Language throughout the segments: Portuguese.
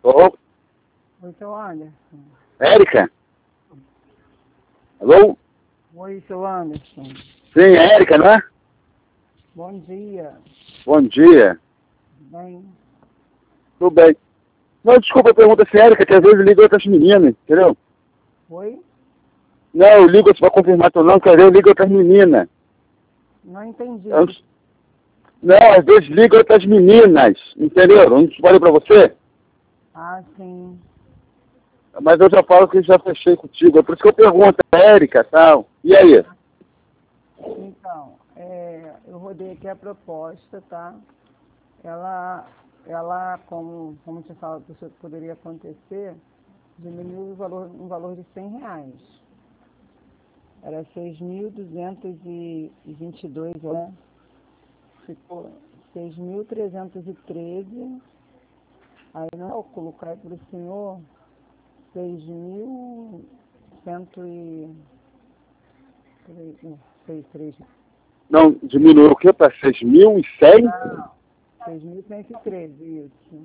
Ô, Oi, seu Anderson. Érica? Alô? Oi, seu Anderson. Sim, é Érica, não é? Bom dia. Bom dia. Bem, Tudo bem. Não, desculpa a pergunta se é Érica, que às vezes liga outras meninas, entendeu? oi? Não, eu ligo pra confirmar teu nome, que às vezes liga outras meninas. Não entendi. Não, às vezes liga outras meninas, entendeu? Eu não falei pra você? Ah, sim. Mas eu já falo que já fechei contigo. É por isso que eu pergunto, Érica e tal. E aí? Então, eu rodei aqui a proposta, tá? Ela como te falo, que isso poderia acontecer, diminuiu um valor de R$ 100. Era 6.222, né? Ficou 6.313. Aí no cálculo cai para o senhor 6.103. Não, diminuiu o quê? Pra 6.100? Não, 6.113, isso.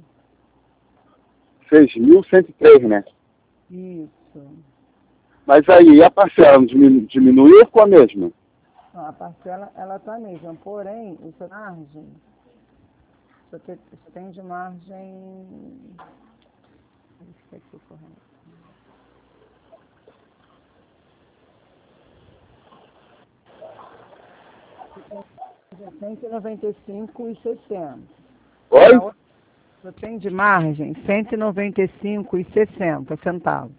6.103, né? Isso. Mas aí, a parcela diminuiu ou ficou a mesma? Não, a parcela, ela está mesma, porém, o seu margem, você tem de margem... Deixa eu ver aqui, correto. Você tem de 95,60. Oi? Você tem de margem 195,60 centavos.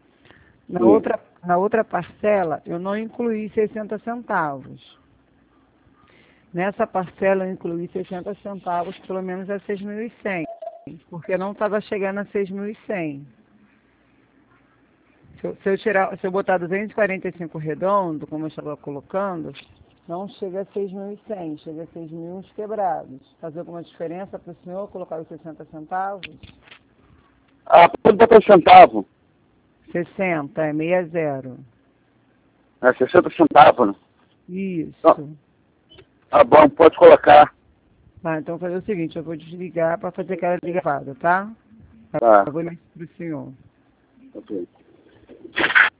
Na outra parcela, eu não incluí 60 centavos. Nessa parcela, eu incluí 60 centavos, pelo menos a 6.100, porque não estava chegando a 6.100. Se eu botar 245 redondo, como eu estava colocando, não chega a 6.100, chega a 6.000 uns quebrados. Fazer alguma diferença para o senhor colocar os 60 centavos? Ah, quanto botou centavo? 60, é 60. É 60 centavos, né? Isso. Tá bom, pode colocar. Tá, então fazer o seguinte, eu vou desligar para fazer aquela ligada, tá? Tá. Eu vou ligar para o senhor. Ok.